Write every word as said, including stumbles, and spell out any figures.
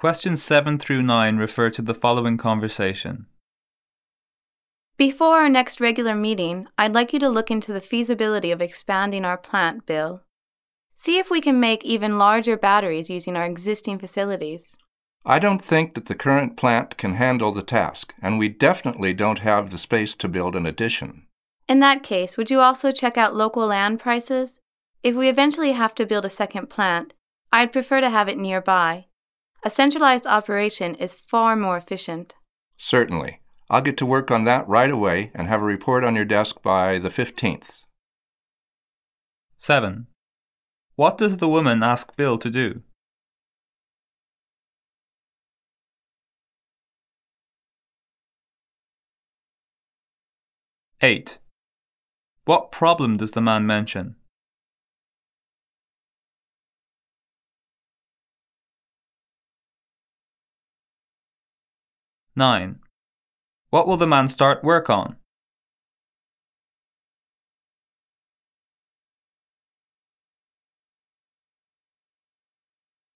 Questions seven through nine refer to the following conversation. Before our next regular meeting, I'd like you to look into the feasibility of expanding our plant, Bill. See if we can make even larger batteries using our existing facilities. I don't think that the current plant can handle the task, and we definitely don't have the space to build an addition. In that case, would you also check out local land prices? If we eventually have to build a second plant, I'd prefer to have it nearby. A centralized operation is far more efficient. Certainly. I'll get to work on that right away and have a report on your desk by the fifteenth. seven. What does the woman ask Bill to do? eight. What problem does the man mention? nine. What will the man start work on?